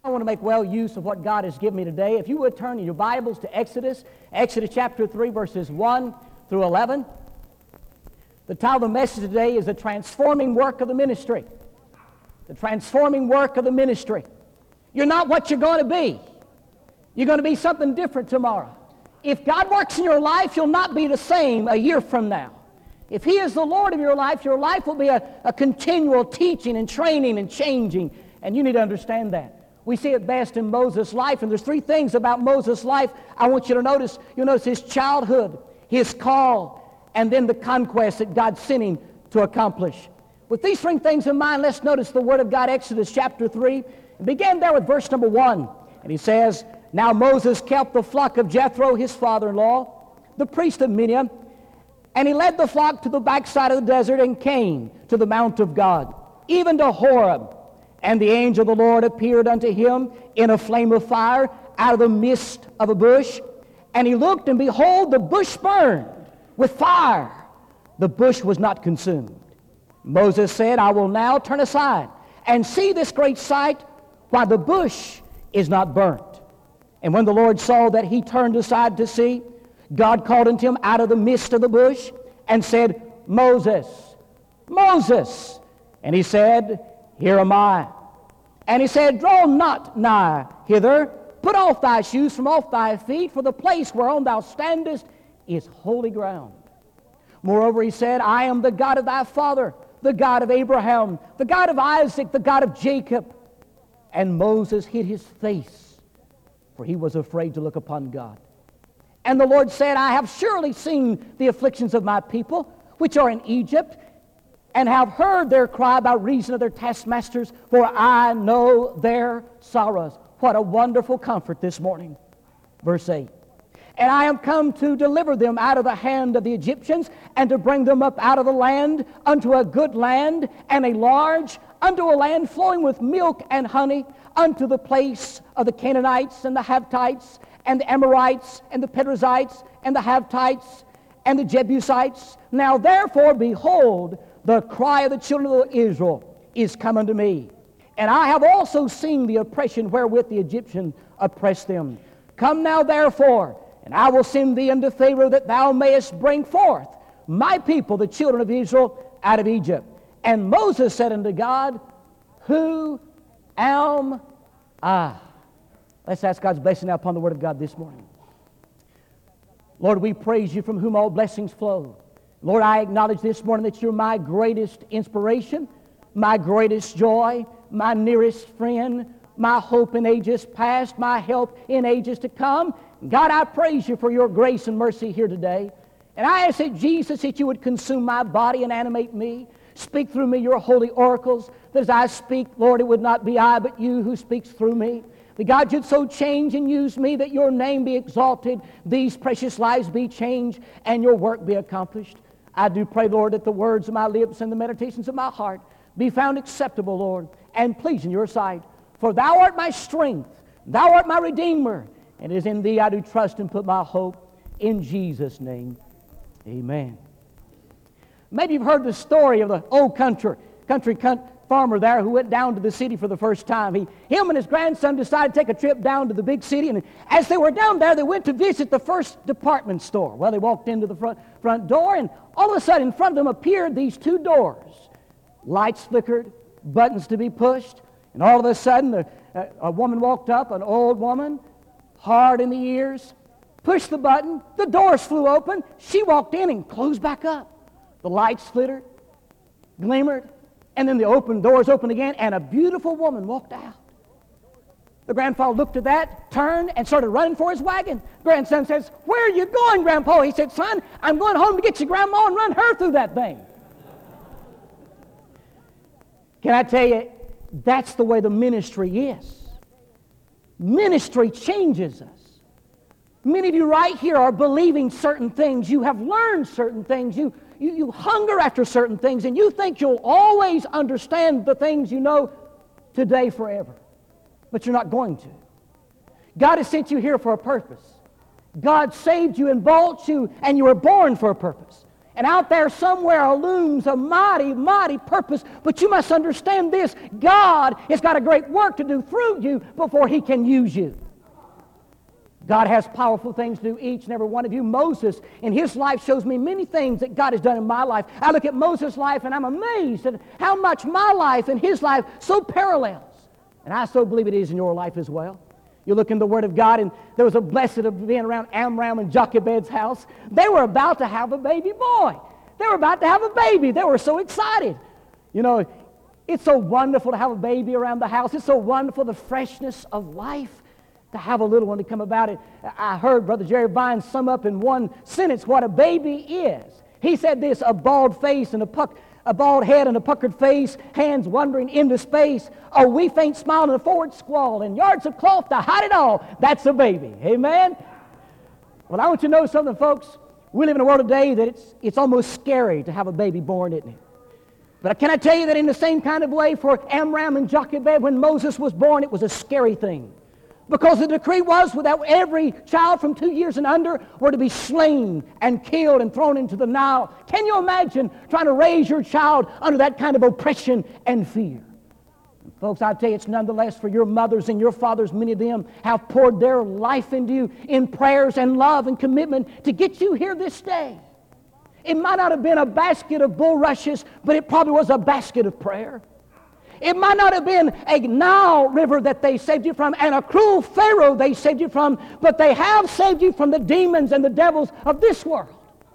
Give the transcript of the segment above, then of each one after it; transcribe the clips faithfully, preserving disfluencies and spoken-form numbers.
want to make well use of what God has given me today. If you would turn in your Bibles to Exodus, Exodus chapter three, verses one through eleven. The title of the message today is The Transforming Work of the Ministry. The transforming work of the ministry. You're not what you're going to be. You're going to be something different tomorrow. If God works in your life, you'll not be the same a year from now. If He is the Lord of your life, your life will be a, a continual teaching and training and changing, and you need to understand that. We see it best in Moses' life, and there's three things about Moses' life I want you to notice. You'll notice his childhood, his call, and then the conquest that God sent him to accomplish. With these three things in mind, let's notice the Word of God, Exodus chapter three. It began there with verse number one, and he says, Now Moses kept the flock of Jethro, his father-in-law, the priest of Midian, and he led the flock to the backside of the desert and came to the mount of God, even to Horeb. And the angel of the Lord appeared unto him in a flame of fire out of the midst of a bush. And he looked, and behold, the bush burned with fire. The bush was not consumed. Moses said, I will now turn aside and see this great sight, why the bush is not burnt. And when the Lord saw that he turned aside to see, God called unto him out of the midst of the bush and said, Moses, Moses. And he said, Here am I. And he said, Draw not nigh hither. Put off thy shoes from off thy feet, for the place whereon thou standest is holy ground. Moreover, he said, I am the God of thy father, the God of Abraham, the God of Isaac, the God of Jacob. And Moses hid his face, for he was afraid to look upon God. And the Lord said, I have surely seen the afflictions of my people, which are in Egypt, and have heard their cry by reason of their taskmasters, for I know their sorrows. What a wonderful comfort this morning. Verse eight. And I am come to deliver them out of the hand of the Egyptians, and to bring them up out of the land unto a good land, and a large, unto a land flowing with milk and honey, unto the place of the Canaanites, and the Hittites, and the Amorites, and the Perizzites, and the Hittites, and the Jebusites. Now therefore, behold, the cry of the children of Israel is come unto me. And I have also seen the oppression wherewith the Egyptians oppressed them. Come now therefore, and I will send thee unto Pharaoh, that thou mayest bring forth my people, the children of Israel, out of Egypt. And Moses said unto God, Who am I? Let's ask God's blessing now upon the Word of God this morning. Lord, we praise you, from whom all blessings flow. Lord, I acknowledge this morning that you're my greatest inspiration, my greatest joy, my nearest friend, my hope in ages past, my help in ages to come. God, I praise you for your grace and mercy here today. And I ask that, Jesus, that you would consume my body and animate me. Speak through me your holy oracles, that as I speak, Lord, it would not be I, but you who speaks through me. That God should so change and use me that your name be exalted, these precious lives be changed, and your work be accomplished. I do pray, Lord, that the words of my lips and the meditations of my heart be found acceptable, Lord, and pleasing in your sight. For thou art my strength, thou art my Redeemer, and it is in thee I do trust and put my hope. In Jesus' name, amen. Maybe you've heard the story of the old country, country cunt farmer there who went down to the city for the first time. He, him and his grandson decided to take a trip down to the big city, and as they were down there, they went to visit the first department store. Well, they walked into the front, front door, and all of a sudden in front of them appeared these two doors. Lights flickered, buttons to be pushed, and all of a sudden a, a, a woman walked up, an old woman, hard in the ears, pushed the button, the doors flew open, she walked in and closed back up. The lights flittered, glimmered, and then the open doors opened again, and a beautiful woman walked out. The grandfather looked at that, turned, and started running for his wagon. Grandson says, Where are you going, Grandpa? He said, Son, I'm going home to get your grandma and run her through that thing. Can I tell you, that's the way the ministry is. Ministry changes us. Many of you right here are believing certain things. You have learned certain things. You, you, you hunger after certain things, and you think you'll always understand the things you know today forever. But you're not going to. God has sent you here for a purpose. God saved you and bought you, and you were born for a purpose. And out there somewhere looms a mighty, mighty purpose. But you must understand this. God has got a great work to do through you before He can use you. God has powerful things to do, each and every one of you. Moses, in his life, shows me many things that God has done in my life. I look at Moses' life and I'm amazed at how much my life and his life so parallels. And I so believe it is in your life as well. You look in the Word of God, and there was a blessed of being around Amram and Jochebed's house. They were about to have a baby boy. They were about to have a baby. They were so excited. You know, it's so wonderful to have a baby around the house. It's so wonderful, the freshness of life, to have a little one to come about it. I heard Brother Jerry Vine sum up in one sentence what a baby is. He said this: a bald face and a puck, a bald head and a puckered face, hands wandering into space, a wee faint smile and a forward squall, and yards of cloth to hide it all. That's a baby. Amen? Well, I want you to know something, folks. We live in a world today that it's, it's almost scary to have a baby born, isn't it? But can I tell you that in the same kind of way for Amram and Jochebed, when Moses was born, it was a scary thing. Because the decree was that every child from two years and under were to be slain and killed and thrown into the Nile. Can you imagine trying to raise your child under that kind of oppression and fear? And folks, I tell you, it's nonetheless for your mothers and your fathers. Many of them have poured their life into you in prayers and love and commitment to get you here this day. It might not have been a basket of bulrushes, but it probably was a basket of prayer. It might not have been a Nile River that they saved you from and a cruel Pharaoh they saved you from, but they have saved you from the demons and the devils of this world.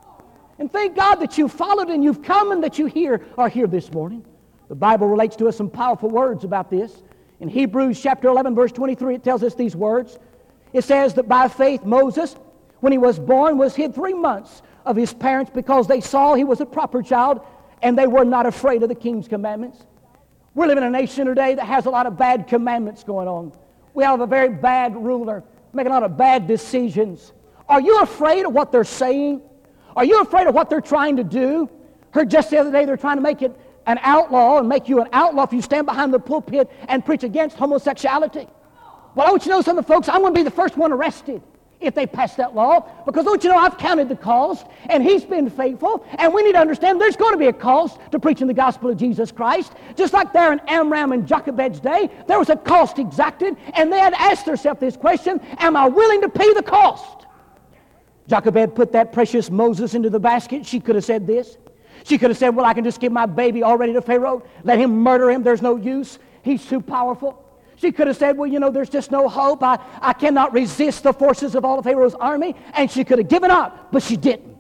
And thank God that you followed and you've come and that you here are here this morning. The Bible relates to us some powerful words about this. In Hebrews chapter eleven, verse twenty-three, it tells us these words. It says that by faith Moses, when he was born, was hid three months of his parents because they saw he was a proper child and they were not afraid of the king's commandments. We're living in a nation today that has a lot of bad commandments going on. We have a very bad ruler making a lot of bad decisions. Are you afraid of what they're saying? Are you afraid of what they're trying to do? Heard just the other day they're trying to make it an outlaw and make you an outlaw if you stand behind the pulpit and preach against homosexuality. Well, I want you to know something, folks. I'm going to be the first one arrested if they pass that law, because don't you know I've counted the cost, and He's been faithful, and we need to understand there's going to be a cost to preaching the gospel of Jesus Christ. Just like there in Amram and Jochebed's day, there was a cost exacted, and they had asked themselves this question: am I willing to pay the cost? Jochebed put that precious Moses into the basket. She could have said this. She could have said, well, I can just give my baby already to Pharaoh, let him murder him, there's no use, he's too powerful. She could have said, well, you know, there's just no hope. I, I cannot resist the forces of all of Pharaoh's army. And she could have given up, but she didn't.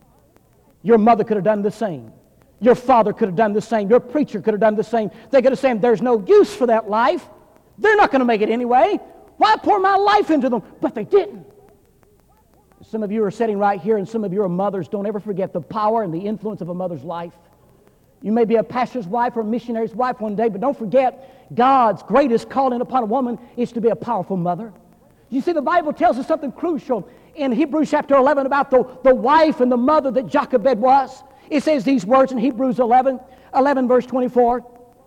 Your mother could have done the same. Your father could have done the same. Your preacher could have done the same. They could have said, there's no use for that life. They're not going to make it anyway. Why pour my life into them? But they didn't. Some of you are sitting right here, and some of you are mothers. Don't ever forget the power and the influence of a mother's life. You may be a pastor's wife or a missionary's wife one day, but don't forget God's greatest calling upon a woman is to be a powerful mother. You see, the Bible tells us something crucial in Hebrews chapter eleven about the, the wife and the mother that Jochebed was. It says these words in Hebrews eleven, eleven verse twenty-four.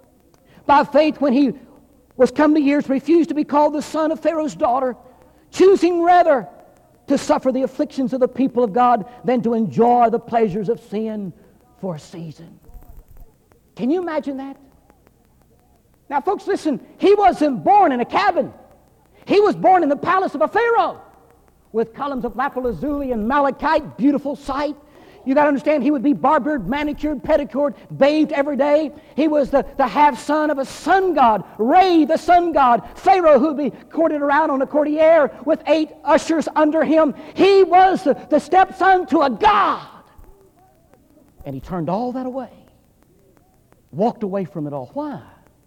By faith, when he was come to years, refused to be called the son of Pharaoh's daughter, choosing rather to suffer the afflictions of the people of God than to enjoy the pleasures of sin for a season. Can you imagine that? Now, folks, listen. He wasn't born in a cabin. He was born in the palace of a Pharaoh with columns of lapis lazuli and malachite, beautiful sight. You got to understand, he would be barbered, manicured, pedicured, bathed every day. He was the, the half-son of a sun god, Re, the sun god, Pharaoh, who would be courted around on a courtier with eight ushers under him. He was the, the stepson to a god. And he turned all that away. Walked away from it all. Why?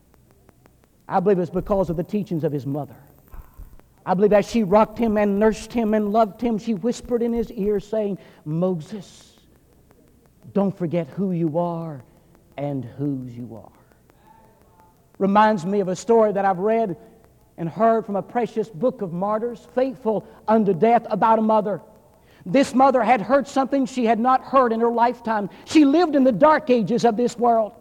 I believe it's because of the teachings of his mother. I believe as she rocked him and nursed him and loved him, she whispered in his ear saying, Moses, don't forget who you are and whose you are. Reminds me of a story that I've read and heard from a precious book of martyrs, faithful unto death, about a mother. This mother had heard something she had not heard in her lifetime. She lived in the dark ages of this world.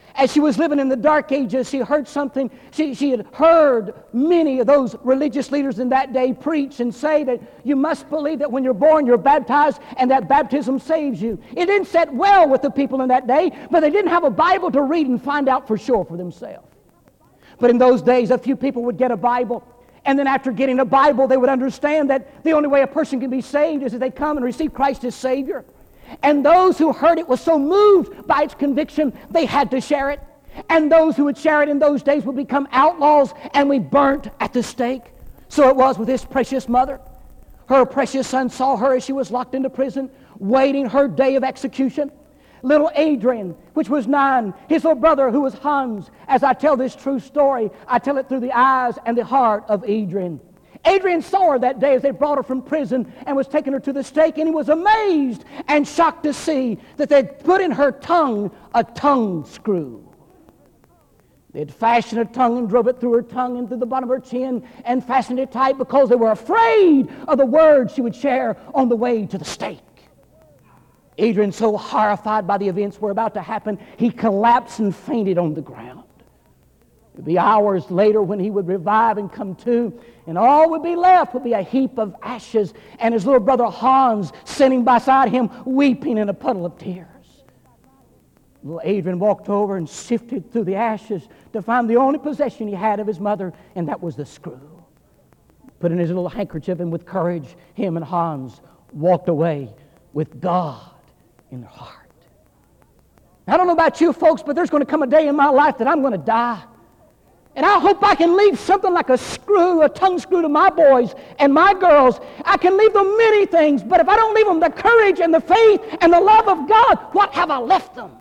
As she was living in the dark ages, she heard something. She, she had heard many of those religious leaders in that day preach and say that you must believe that when you're born, you're baptized, and that baptism saves you. It didn't sit well with the people in that day, but they didn't have a Bible to read and find out for sure for themselves. But in those days, a few people would get a Bible, and then after getting a Bible, they would understand that the only way a person can be saved is if they come and receive Christ as Savior. And those who heard it were so moved by its conviction, they had to share it. And those who would share it in those days would become outlaws and be burnt at the stake. So it was with this precious mother. Her precious son saw her as she was locked into prison, waiting her day of execution. Little Adrian, which was nine, his little brother who was Hans. As I tell this true story, I tell it through the eyes and the heart of Adrian. Adrian saw her that day as they brought her from prison and was taking her to the stake, and he was amazed and shocked to see that they'd put in her tongue a tongue screw. They'd fashioned a tongue and drove it through her tongue and through the bottom of her chin and fastened it tight because they were afraid of the words she would share on the way to the stake. Adrian, so horrified by the events were about to happen, he collapsed and fainted on the ground. It would be hours later when he would revive and come to, and all would be left would be a heap of ashes and his little brother Hans sitting beside him weeping in a puddle of tears. Little Adrian walked over and sifted through the ashes to find the only possession he had of his mother, and that was the screw. Put in his little handkerchief, and with courage, him and Hans walked away with God in their heart. I don't know about you folks, but there's going to come a day in my life that I'm going to die. And I hope I can leave something like a screw, a tongue screw to my boys and my girls. I can leave them many things, but if I don't leave them the courage and the faith and the love of God, what have I left them?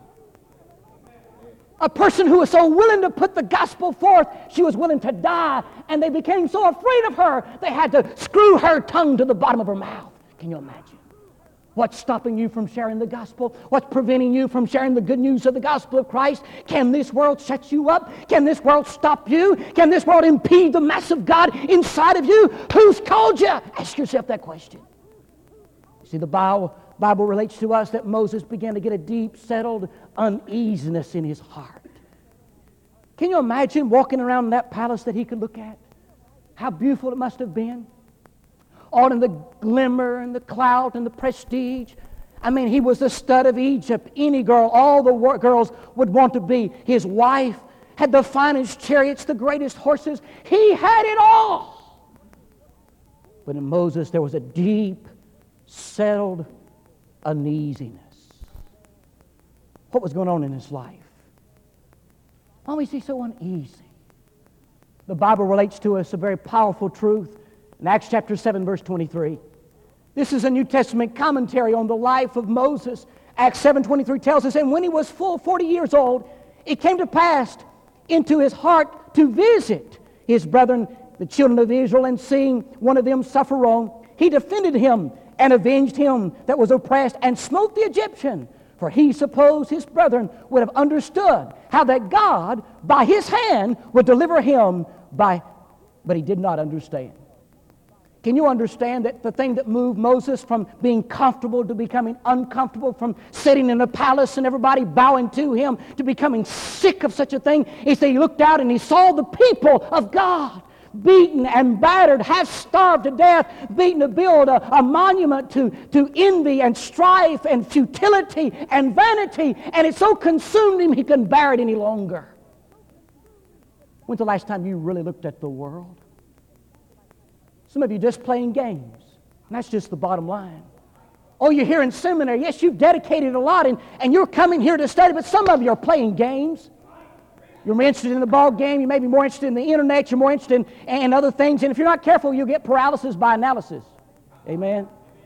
A person who was so willing to put the gospel forth, she was willing to die, and they became so afraid of her, they had to screw her tongue to the bottom of her mouth. Can you imagine? What's stopping you from sharing the gospel? What's preventing you from sharing the good news of the gospel of Christ? Can this world shut you up? Can this world stop you? Can this world impede the mass of God inside of you? Who's called you? Ask yourself that question. See, the Bible, Bible relates to us that Moses began to get a deep, settled uneasiness in his heart. Can you imagine walking around that palace that he could look at? How beautiful it must have been. All in the glimmer and the clout and the prestige. I mean, he was the stud of Egypt. Any girl, all the war- girls would want to be his wife. Had the finest chariots, the greatest horses. He had it all. But in Moses, there was a deep, settled uneasiness. What was going on in his life? Why was he so uneasy? The Bible relates to us a very powerful truth. In Acts chapter seven, verse twenty-three. This is a New Testament commentary on the life of Moses. Acts seven twenty-three tells us, and when he was full forty years old, it came to pass into his heart to visit his brethren, the children of Israel, and seeing one of them suffer wrong, he defended him and avenged him that was oppressed and smote the Egyptian. For he supposed his brethren would have understood how that God, by his hand, would deliver him by, but he did not understand. Can you understand that the thing that moved Moses from being comfortable to becoming uncomfortable, from sitting in a palace and everybody bowing to him to becoming sick of such a thing, is that he looked out and he saw the people of God beaten and battered, half starved to death, beaten to build a, a monument to, to envy and strife and futility and vanity, and it so consumed him he couldn't bear it any longer. When's the last time you really looked at the world? Some of you just playing games, and that's just the bottom line. Oh, you're here in seminary. Yes, you've dedicated a lot, and, and you're coming here to study, but some of you are playing games. You're more interested in the ball game. You may be more interested in the internet. You're more interested in, in other things, and if you're not careful, you'll get paralysis by analysis. Amen?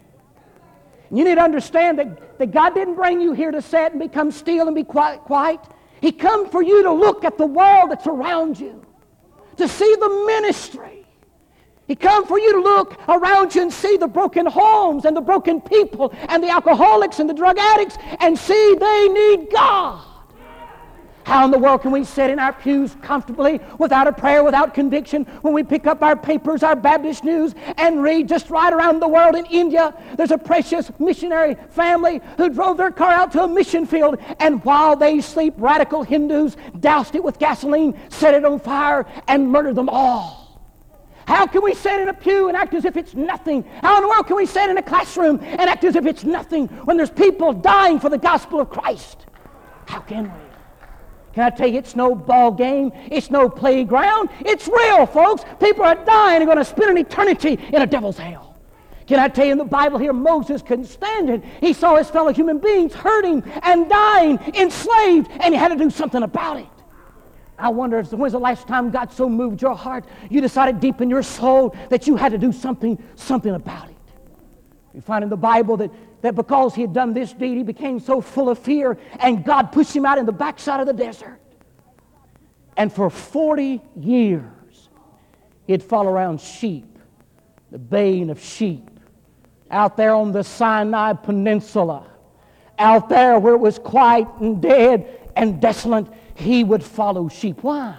You need to understand that, that God didn't bring you here to sit and become still and be quiet, quiet. He come for you to look at the world that's around you, to see the ministry. He come for you to look around you and see the broken homes and the broken people and the alcoholics and the drug addicts and see they need God. How in the world can we sit in our pews comfortably without a prayer, without conviction, when we pick up our papers, our Baptist News, and read just right around the world in India, there's a precious missionary family who drove their car out to a mission field, and while they sleep, radical Hindus doused it with gasoline, set it on fire, and murdered them all. How can we sit in a pew and act as if it's nothing? How in the world can we sit in a classroom and act as if it's nothing when there's people dying for the gospel of Christ? How can we? Can I tell you, it's no ball game. It's no playground. It's real, folks. People are dying and going to spend an eternity in a devil's hell. Can I tell you, in the Bible here, Moses couldn't stand it. He saw his fellow human beings hurting and dying, enslaved, and he had to do something about it. I wonder, if, when's the last time God so moved your heart, you decided deep in your soul that you had to do something, something about it? We find in the Bible that, that because he had done this deed, he became so full of fear, and God pushed him out in the backside of the desert. And for forty years, he'd follow around sheep, the baying of sheep, out there on the Sinai Peninsula, out there where it was quiet and dead and desolate, he would follow sheep. Why?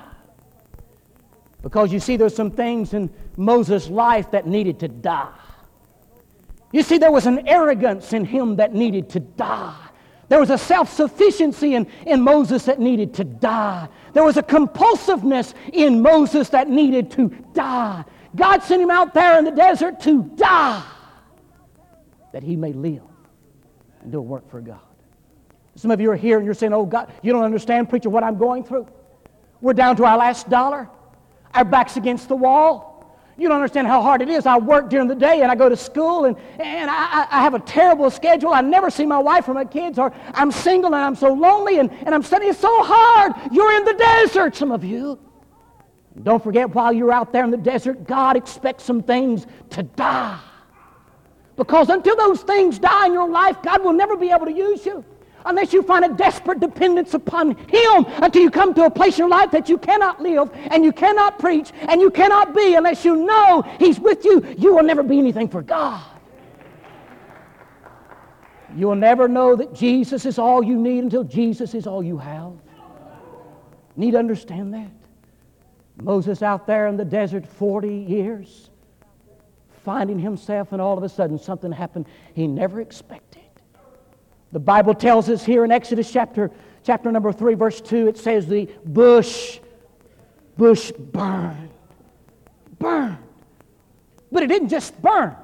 Because you see, there's some things in Moses' life that needed to die. You see, there was an arrogance in him that needed to die. There was a self-sufficiency in, in Moses that needed to die. There was a compulsiveness in Moses that needed to die. God sent him out there in the desert to die, that he may live and do a work for God. Some of you are here and you're saying, oh God, you don't understand, preacher, what I'm going through. We're down to our last dollar. Our back's against the wall. You don't understand how hard it is. I work during the day and I go to school and, and I, I have a terrible schedule. I never see my wife or my kids, or I'm single and I'm so lonely and, and I'm studying so hard. You're in the desert, some of you. And don't forget, while you're out there in the desert, God expects some things to die. Because until those things die in your life, God will never be able to use you. Unless you find a desperate dependence upon Him, until you come to a place in your life that you cannot live and you cannot preach and you cannot be unless you know He's with you, you will never be anything for God. You will never know that Jesus is all you need until Jesus is all you have. Need to understand that. Moses out there in the desert forty years, finding himself, and all of a sudden something happened he never expected. The Bible tells us here in Exodus chapter, chapter number three, verse two, it says the bush, bush burned. Burned. But it didn't just burn.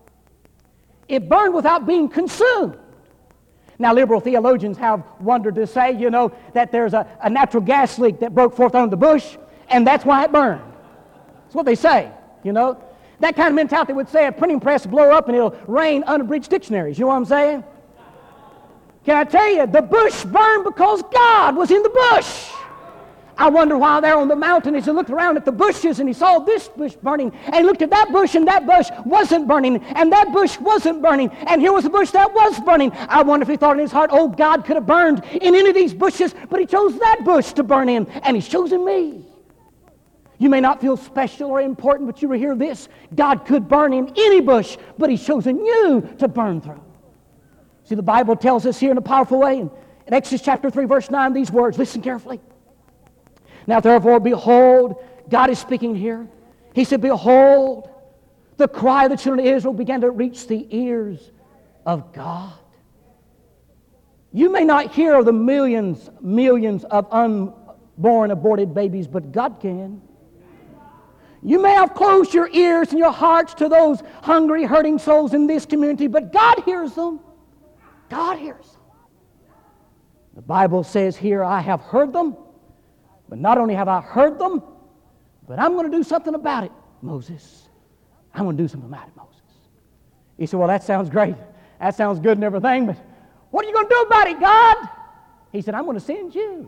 It burned without being consumed. Now, liberal theologians have wondered to say, you know, that there's a, a natural gas leak that broke forth on the bush, and that's why it burned. That's what they say, you know. That kind of mentality would say a printing press blow up and it'll rain unabridged dictionaries. You know what I'm saying? Can I tell you, the bush burned because God was in the bush. I wonder why there on the mountain as he looked around at the bushes and he saw this bush burning, and he looked at that bush and that bush wasn't burning, and that bush wasn't burning, and here was a bush that was burning. I wonder if he thought in his heart, oh, God could have burned in any of these bushes, but He chose that bush to burn in, and He's chosen me. You may not feel special or important, but you will hear this. God could burn in any bush, but He's chosen you to burn through. See, the Bible tells us here in a powerful way in, in Exodus chapter three, verse nine, these words. Listen carefully. Now, therefore, behold, God is speaking here. He said, behold, the cry of the children of Israel began to reach the ears of God. You may not hear of the millions, millions of unborn, aborted babies, but God can. You may have closed your ears and your hearts to those hungry, hurting souls in this community, but God hears them. God hears them. The Bible says here, I have heard them, but not only have I heard them, but I'm going to do something about it, Moses. I'm going to do something about it, Moses. He said, well, that sounds great. That sounds good and everything, but what are you going to do about it, God? He said, I'm going to send you.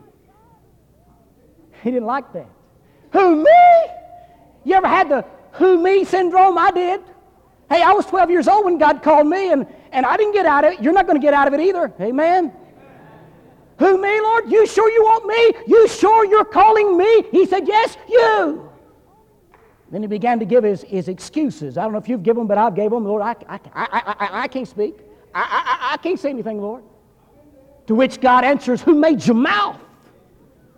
He didn't like that. Who, me? You ever had the who, me syndrome? I did. Hey, I was twelve years old when God called me, and, and I didn't get out of it. You're not going to get out of it either. Amen? Who, me, Lord? You sure you want me? You sure you're calling me? He said, yes, you. Then he began to give his, his excuses. I don't know if you've given them, but I've gave them. Lord, I, I, I, I, I can't speak. I, I, I can't say anything, Lord. To which God answers, who made your mouth?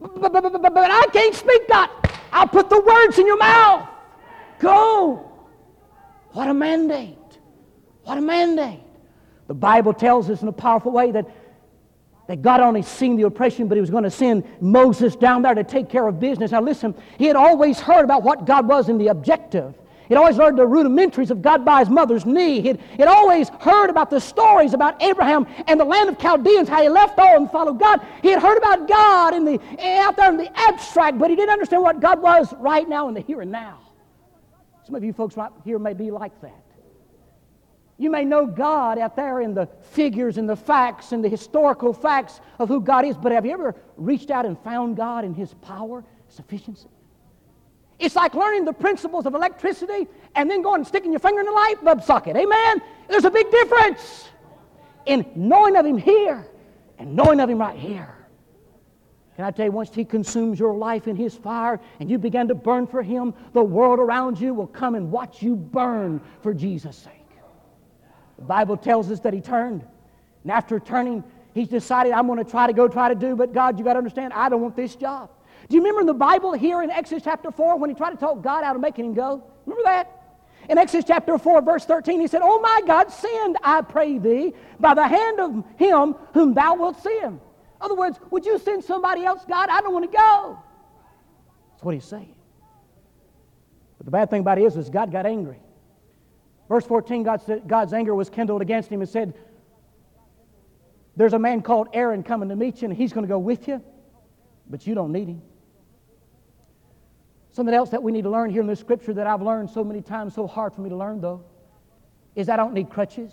But, but, but, but I can't speak that. I'll put the words in your mouth. Go. What a mandate. What a mandate. The Bible tells us in a powerful way that, that God only seen the oppression, but He was going to send Moses down there to take care of business. Now listen, he had always heard about what God was in the objective. He'd always learned the rudimentaries of God by his mother's knee. He'd, he'd always heard about the stories about Abraham and the land of Chaldeans, how he left all and followed God. He had heard about God in the, out there in the abstract, but he didn't understand what God was right now in the here and now. Some of you folks right here may be like that. You may know God out there in the figures and the facts and the historical facts of who God is, but have you ever reached out and found God in His power, sufficiency? It's like learning the principles of electricity and then going and sticking your finger in the light bulb socket. Amen? There's a big difference in knowing of Him here and knowing of Him right here. Can I tell you, once He consumes your life in His fire and you begin to burn for Him, the world around you will come and watch you burn for Jesus' sake. The Bible tells us that He turned. And after turning, He's decided, I'm going to try to go try to do, but God, you got to understand, I don't want this job. Do you remember in the Bible here in Exodus chapter four when He tried to talk God out of making Him go? Remember that? In Exodus chapter four, verse thirteen, He said, Oh my God, send, I pray thee, by the hand of him whom thou wilt send. In other words, would you send somebody else, God? I don't want to go. That's what He's saying. But the bad thing about it is, is God got angry. Verse fourteen, God said, God's anger was kindled against him and said, there's a man called Aaron coming to meet you, and he's going to go with you, but you don't need him. Something else that we need to learn here in this scripture that I've learned so many times, so hard for me to learn though, is I don't need crutches.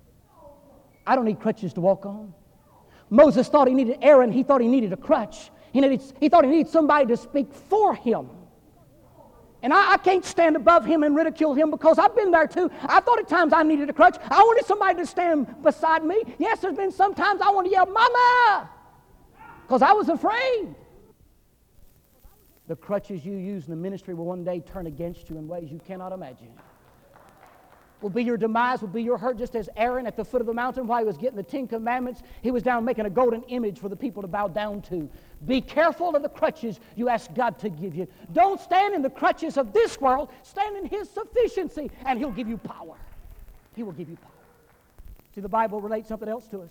I don't need crutches to walk on. Moses thought he needed Aaron. He thought he needed a crutch. He, needed, he thought he needed somebody to speak for him. And I, I can't stand above him and ridicule him because I've been there too. I thought at times I needed a crutch. I wanted somebody to stand beside me. Yes, there's been some times I want to yell, Mama! Because I was afraid. The crutches you use in the ministry will one day turn against you in ways you cannot imagine. Will be your demise, will be your hurt, just as Aaron at the foot of the mountain while he was getting the Ten Commandments, he was down making a golden image for the people to bow down to. Be careful of the crutches you ask God to give you. Don't stand in the crutches of this world. Stand in His sufficiency, and He'll give you power. He will give you power. See, the Bible relates something else to us.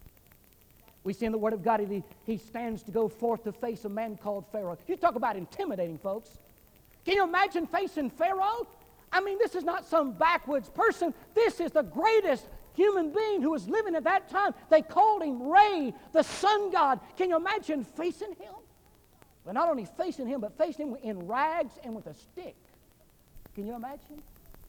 We see in the Word of God, he, he stands to go forth to face a man called Pharaoh. You talk about intimidating, folks. Can you imagine facing Pharaoh? I mean, this is not some backwoods person. This is the greatest human being who was living at that time. They called him Ray, the sun god. Can you imagine facing him? But not only facing him, but facing him in rags and with a stick. Can you imagine?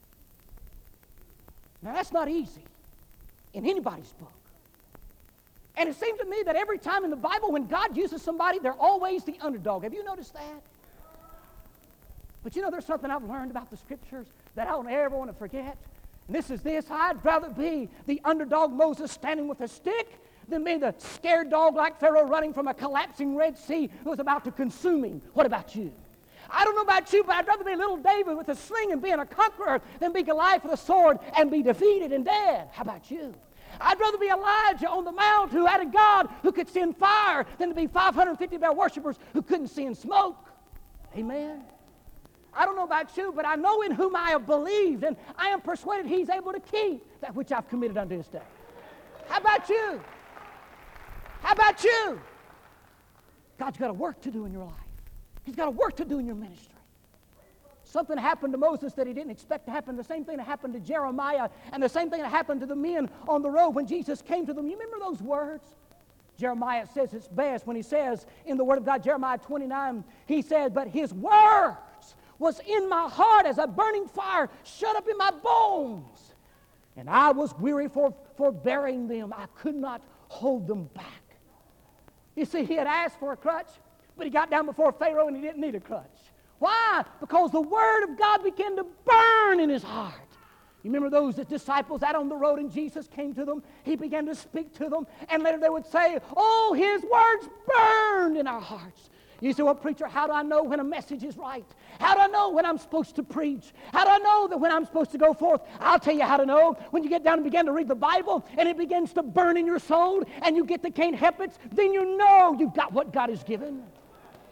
Now, that's not easy in anybody's book. And it seems to me that every time in the Bible when God uses somebody, they're always the underdog. Have you noticed that? But you know, there's something I've learned about the Scriptures that I don't ever want to forget. And this is this. I'd rather be the underdog Moses standing with a stick than be the scared dog like Pharaoh running from a collapsing Red Sea who was about to consume him. What about you? I don't know about you, but I'd rather be little David with a sling and being a conqueror than be Goliath with a sword and be defeated and dead. How about you? I'd rather be Elijah on the mount who had a God who could send fire than to be five hundred fifty Baal worshipers who couldn't send smoke. Amen. I don't know about you, but I know in whom I have believed, and I am persuaded He's able to keep that which I've committed unto this day. How about you? How about you? God's got a work to do in your life. He's got a work to do in your ministry. Something happened to Moses that he didn't expect to happen. The same thing that happened to Jeremiah, and the same thing that happened to the men on the road when Jesus came to them. You remember those words? Jeremiah says it's best when he says in the Word of God, Jeremiah twenty-nine, he says, but His words was in my heart as a burning fire shut up in my bones. And I was weary for, for bearing them. I could not hold them back. You see, he had asked for a crutch, but he got down before Pharaoh and he didn't need a crutch. Why? Because the Word of God began to burn in his heart. You remember those disciples out on the road and Jesus came to them. He began to speak to them. And later they would say, oh, His words burned in our hearts. You say, well, preacher, how do I know when a message is right? How do I know when I'm supposed to preach? How do I know that when I'm supposed to go forth? I'll tell you how to know. When you get down and begin to read the Bible and it begins to burn in your soul and you get the can't help it, then you know you've got what God has given.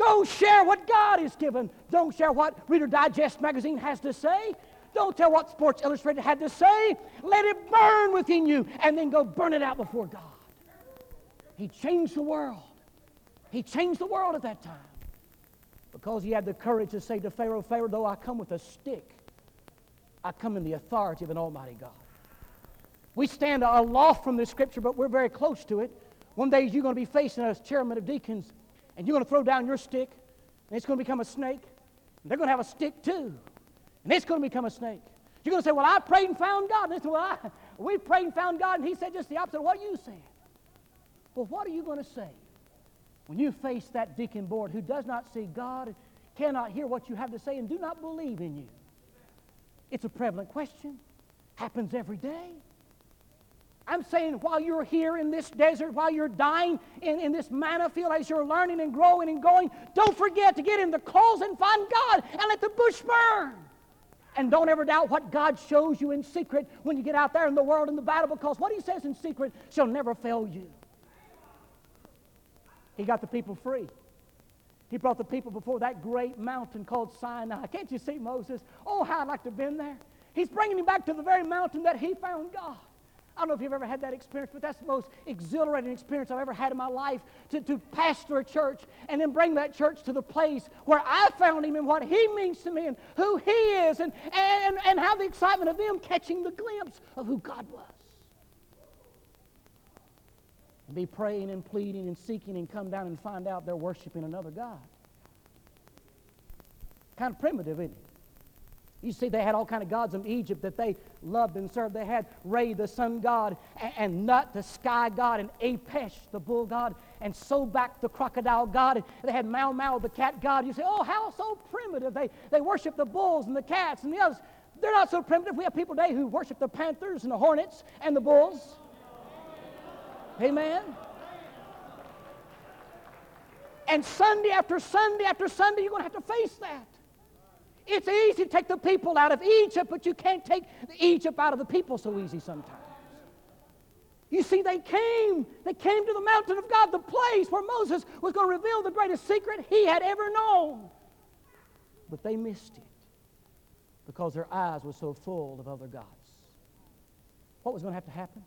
Go share what God has given. Don't share what Reader Digest magazine has to say. Don't tell what Sports Illustrated had to say. Let it burn within you and then go burn it out before God. He changed the world. He changed the world at that time because he had the courage to say to Pharaoh, Pharaoh, though I come with a stick, I come in the authority of an almighty God. We stand aloft from this scripture, but we're very close to it. One day you're going to be facing a chairman of deacons, and you're going to throw down your stick, and it's going to become a snake. And they're going to have a stick too, and it's going to become a snake. You're going to say, well, I prayed and found God. And they say, well, I, we prayed and found God, and he said just the opposite of what you said. Well, what are you going to say when you face that deacon board who does not see God, cannot hear what you have to say, and do not believe in you? It's a prevalent question. Happens every day. I'm saying while you're here in this desert, while you're dying in, in this manna field, as you're learning and growing and going, don't forget to get in the coals and find God and let the bush burn. And don't ever doubt what God shows you in secret when you get out there in the world in the battle, because what he says in secret shall never fail you. He got the people free. He brought the people before that great mountain called Sinai. Can't you see Moses? Oh, how I'd like to have been there. He's bringing him back to the very mountain that he found God. I don't know if you've ever had that experience, but that's the most exhilarating experience I've ever had in my life, to, to pastor a church and then bring that church to the place where I found him and what he means to me and who he is, and, and, and have the excitement of them catching the glimpse of who God was. And be praying and pleading and seeking and come down and find out they're worshiping another God. Kind of primitive, isn't it? You see, they had all kind of gods in Egypt that they loved and served. They had Re, the sun god, and, and Nut, the sky god, and Apesh, the bull god, and Sobak, the crocodile god. And they had Mau Mau, the cat god. You say, oh, how so primitive. They, they worship the bulls and the cats and the others. They're not so primitive. We have people today who worship the panthers and the hornets and the bulls. Amen. And Sunday after Sunday after Sunday, you're going to have to face that. It's easy to take the people out of Egypt, but you can't take Egypt out of the people so easy sometimes. You see, they came. They came to the mountain of God, the place where Moses was going to reveal the greatest secret he had ever known. But they missed it because their eyes were so full of other gods. What was going to have to happen?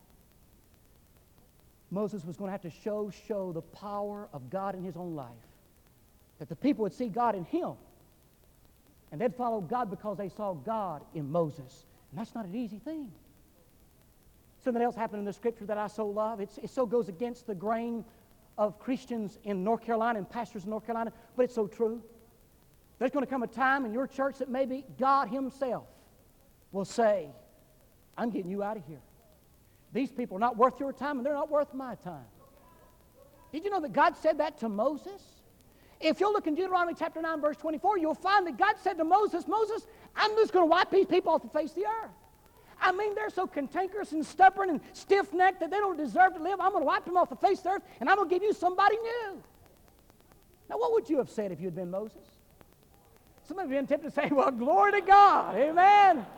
Moses was going to have to show, show the power of God in his own life, that the people would see God in him. And they'd follow God because they saw God in Moses. And that's not an easy thing. Something else happened in the scripture that I so love. It's, it so goes against the grain of Christians in North Carolina and pastors in North Carolina, but it's so true. There's going to come a time in your church that maybe God himself will say, I'm getting you out of here. These people are not worth your time, and they're not worth my time. Did you know that God said that to Moses? If you'll look in Deuteronomy chapter nine, verse twenty-four, you'll find that God said to Moses, Moses, I'm just going to wipe these people off the face of the earth. I mean, they're so cantankerous and stubborn and stiff-necked that they don't deserve to live. I'm going to wipe them off the face of the earth, and I'm going to give you somebody new. Now, what would you have said if you had been Moses? Some of you have been tempted to say, well, glory to God, amen.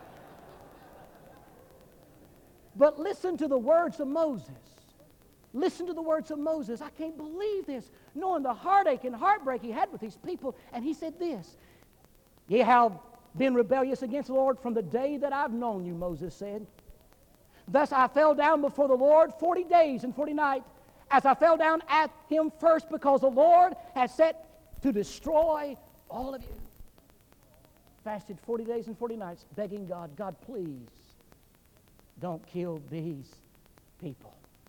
But listen to the words of Moses. Listen to the words of Moses. I can't believe this, knowing the heartache and heartbreak he had with these people. And he said this, ye have been rebellious against the Lord from the day that I've known you, Moses said. Thus I fell down before the Lord forty days and forty nights, as I fell down at him first, because the Lord has set to destroy all of you. Fasted forty days and forty nights, begging God, God, please don't kill these people.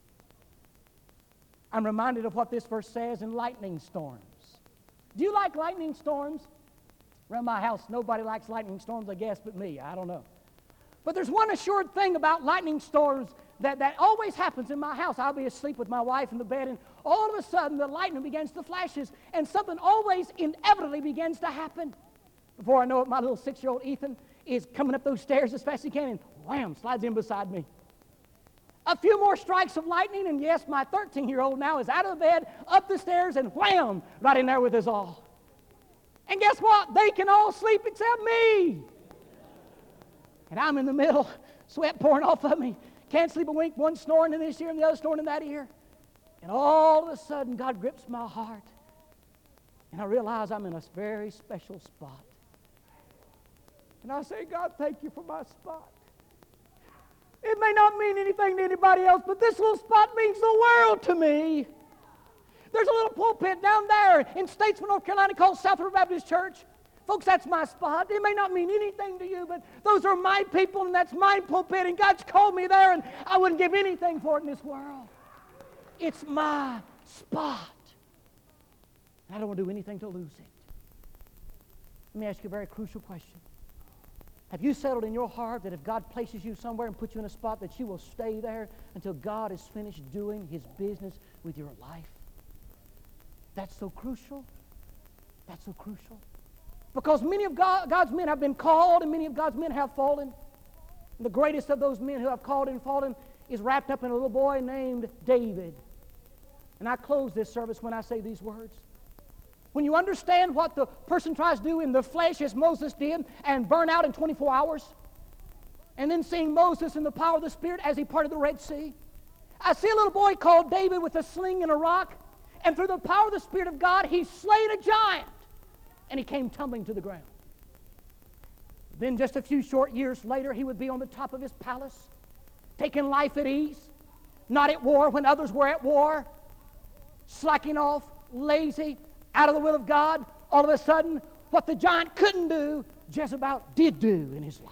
I'm reminded of what this verse says in lightning storms. Do you like lightning storms? Around my house, nobody likes lightning storms, I guess, but me. I don't know. But there's one assured thing about lightning storms that, that always happens in my house. I'll be asleep with my wife in the bed, and all of a sudden the lightning begins to flashes, and something always inevitably begins to happen. Before I know it, my little six-year-old Ethan is coming up those stairs as fast as he can, and wham, slides in beside me. A few more strikes of lightning, and yes, my thirteen-year-old now is out of the bed, up the stairs, and wham, right in there with us all. And guess what? They can all sleep except me. And I'm in the middle, sweat pouring off of me. Can't sleep a wink, one snoring in this ear and the other snoring in that ear. And all of a sudden, God grips my heart. And I realize I'm in a very special spot. And I say, God, thank you for my spot. It may not mean anything to anybody else, but this little spot means the world to me. There's a little pulpit down there in Statesville, North Carolina called South River Baptist Church. Folks, that's my spot. It may not mean anything to you, but those are my people, and that's my pulpit, and God's called me there, and I wouldn't give anything for it in this world. It's my spot. And I don't want to do anything to lose it. Let me ask you a very crucial question. Have you settled in your heart that if God places you somewhere and puts you in a spot that you will stay there until God is finished doing His business with your life? That's so crucial. That's so crucial. Because many of God, God's men have been called and many of God's men have fallen. And the greatest of those men who have called and fallen is wrapped up in a little boy named David. And I close this service when I say these words. When you understand what the person tries to do in the flesh as Moses did and burn out in twenty-four hours, and then seeing Moses in the power of the Spirit as he parted the Red Sea, I see a little boy called David with a sling and a rock, and through the power of the Spirit of God, he slayed a giant, and he came tumbling to the ground. Then just a few short years later, he would be on the top of his palace, taking life at ease, not at war when others were at war, slacking off, lazy, out of the will of God. All of a sudden, what the giant couldn't do, Jezebel did do in his life.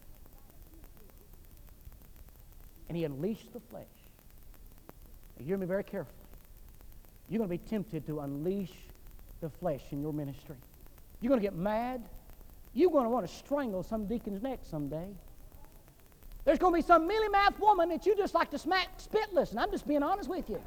And he unleashed the flesh. Now, hear me very carefully. You're going to be tempted to unleash the flesh in your ministry. You're going to get mad. You're going to want to strangle some deacon's neck someday. There's going to be some mealy mouthed woman that you just like to smack spitless, and I'm just being honest with you.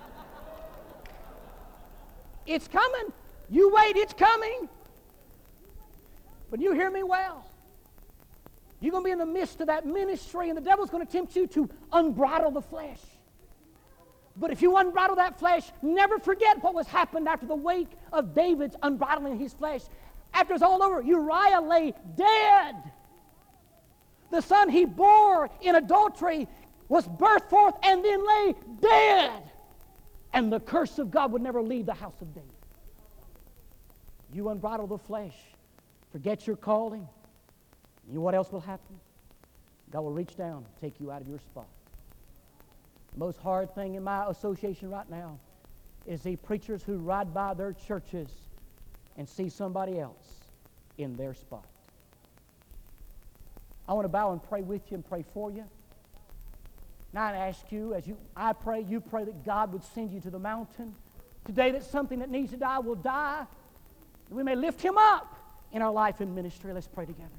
It's coming. You wait, it's coming. But you hear me well. You're going to be in the midst of that ministry, and the devil's going to tempt you to unbridle the flesh. But if you unbridle that flesh, never forget what was happened after the wake of David's unbridling his flesh. After it's all over, Uriah lay dead. The son he bore in adultery was birthed forth and then lay dead. And the curse of God would never leave the house of David. You unbridle the flesh, forget your calling. You know what else will happen? God will reach down and take you out of your spot. The most hard thing in my association right now is the preachers who ride by their churches and see somebody else in their spot. I want to bow and pray with you and pray for you. Now I ask you, as you, I pray, you pray that God would send you to the mountain today, that something that needs to die will die, that we may lift Him up in our life and ministry. Let's pray together.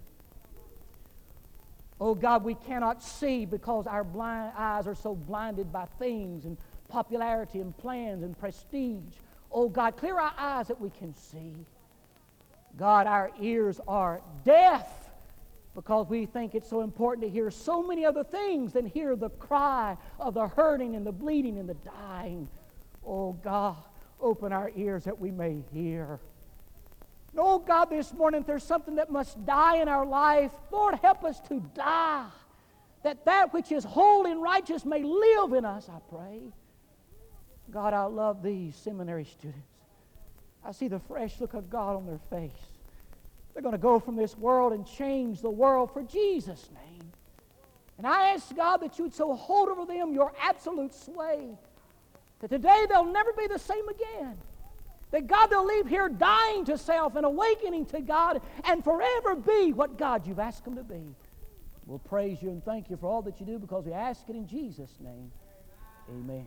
Oh God, we cannot see because our blind eyes are so blinded by things and popularity and plans and prestige. Oh God, clear our eyes that we can see. God, our ears are deaf because we think it's so important to hear so many other things than hear the cry of the hurting and the bleeding and the dying. Oh God, open our ears that we may hear. Oh God, this morning, if there's something that must die in our life, Lord, help us to die, that that which is holy and righteous may live in us, I pray. God, I love these seminary students. I see the fresh look of God on their face. They're going to go from this world and change the world for Jesus' name. And I ask, God, that you would so hold over them your absolute sway, that today they'll never be the same again. That, God, they'll leave here dying to self and awakening to God and forever be what, God, you've asked them to be. We'll praise you and thank you for all that you do because we ask it in Jesus' name. Amen.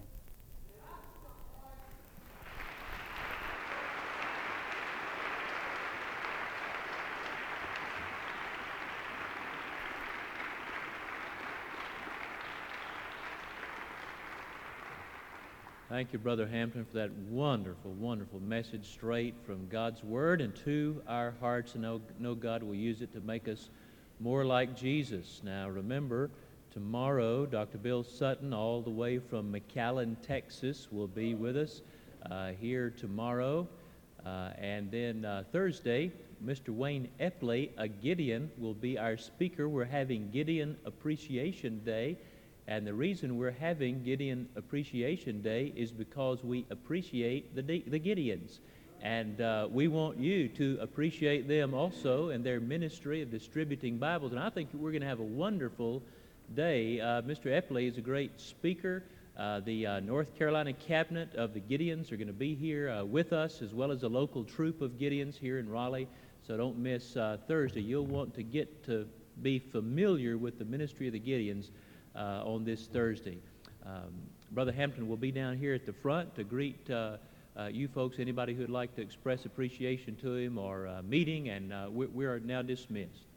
Thank you, Brother Hampton, for that wonderful, wonderful message straight from God's Word and to our hearts. And know, know God will use it to make us more like Jesus. Now, remember, tomorrow, Doctor Bill Sutton, all the way from McAllen, Texas, will be with us uh, here tomorrow. Uh, and then uh, Thursday, Mister Wayne Epley, a Gideon, will be our speaker. We're having Gideon Appreciation Day. And the reason we're having Gideon Appreciation Day is because we appreciate the, the Gideons. And uh, we want you to appreciate them also and their ministry of distributing Bibles. And I think we're going to have a wonderful day. Uh, Mister Epley is a great speaker. Uh, the uh, North Carolina Cabinet of the Gideons are going to be here uh, with us, as well as a local troop of Gideons here in Raleigh. So don't miss uh, Thursday. You'll want to get to be familiar with the ministry of the Gideons uh, on this Thursday. Um, Brother Hampton will be down here at the front to greet uh, uh, you folks, anybody who would like to express appreciation to him or uh, meeting, and uh, we, we are now dismissed.